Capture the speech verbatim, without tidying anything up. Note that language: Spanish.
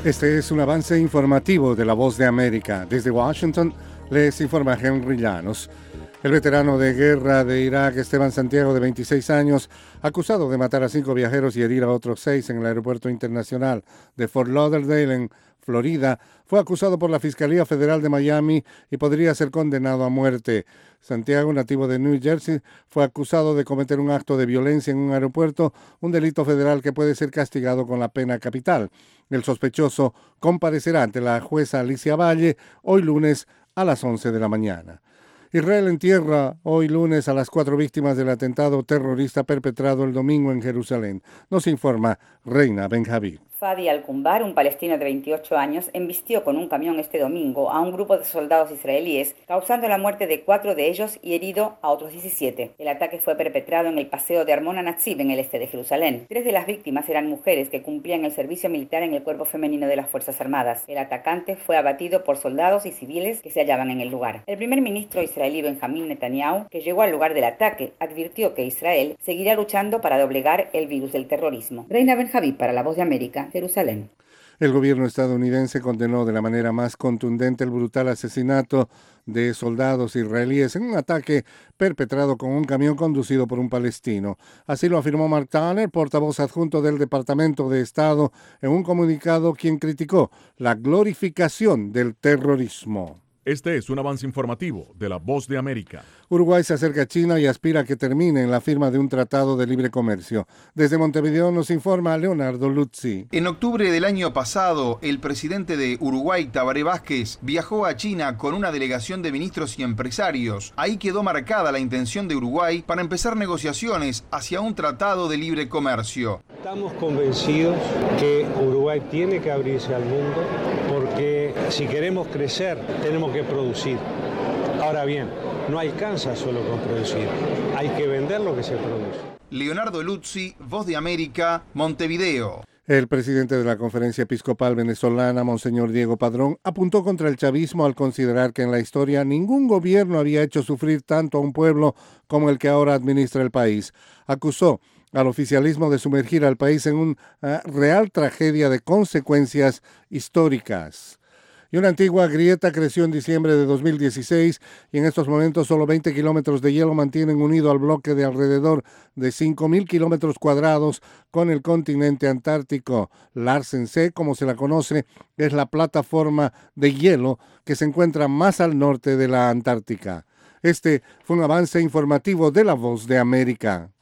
Este es un avance informativo de La Voz de América. Desde Washington les informa Henry Llanos. El veterano de guerra de Irak, Esteban Santiago, de veintiséis años, acusado de matar a cinco viajeros y herir a otros seis en el aeropuerto internacional de Fort Lauderdale, en Florida, fue acusado por la Fiscalía Federal de Miami y podría ser condenado a muerte. Santiago, nativo de New Jersey, fue acusado de cometer un acto de violencia en un aeropuerto, un delito federal que puede ser castigado con la pena capital. El sospechoso comparecerá ante la jueza Alicia Valle hoy lunes a las once de la mañana. Israel entierra hoy lunes a las cuatro víctimas del atentado terrorista perpetrado el domingo en Jerusalén. Nos informa Reina Benjaví. Fadi Al-Kumbar, un palestino de veintiocho años, embistió con un camión este domingo a un grupo de soldados israelíes, causando la muerte de cuatro de ellos y herido a otros diecisiete. El ataque fue perpetrado en el paseo de Armon HaNatzib, en el este de Jerusalén. Tres de las víctimas eran mujeres que cumplían el servicio militar en el cuerpo femenino de las Fuerzas Armadas. El atacante fue abatido por soldados y civiles que se hallaban en el lugar. El primer ministro israelí Benjamín Netanyahu, que llegó al lugar del ataque, advirtió que Israel seguirá luchando para doblegar el virus del terrorismo. Reina Benjaví, para La Voz de América, Jerusalén. El gobierno estadounidense condenó de la manera más contundente el brutal asesinato de soldados israelíes en un ataque perpetrado con un camión conducido por un palestino. Así lo afirmó Mark Toner, portavoz adjunto del Departamento de Estado, en un comunicado, quien criticó la glorificación del terrorismo. Este es un avance informativo de La Voz de América. Uruguay se acerca a China y aspira a que termine en la firma de un tratado de libre comercio. Desde Montevideo nos informa Leonardo Luzzi. En octubre del año pasado, el presidente de Uruguay, Tabaré Vázquez, viajó a China con una delegación de ministros y empresarios. Ahí quedó marcada la intención de Uruguay para empezar negociaciones hacia un tratado de libre comercio. Estamos convencidos que Uruguay tiene que abrirse al mundo porque si queremos crecer tenemos que producir. Ahora bien, no alcanza solo con producir, hay que vender lo que se produce. Leonardo Luzzi, Voz de América, Montevideo. El presidente de la Conferencia Episcopal Venezolana, Monseñor Diego Padrón, apuntó contra el chavismo al considerar que en la historia ningún gobierno había hecho sufrir tanto a un pueblo como el que ahora administra el país. Acusó al oficialismo de sumergir al país en una real tragedia de consecuencias históricas. Y una antigua grieta creció en diciembre de dos mil dieciséis y en estos momentos solo veinte kilómetros de hielo mantienen unido al bloque de alrededor de cinco mil kilómetros cuadrados con el continente antártico. Larsen C, como se la conoce, es la plataforma de hielo que se encuentra más al norte de la Antártica. Este fue un avance informativo de La Voz de América.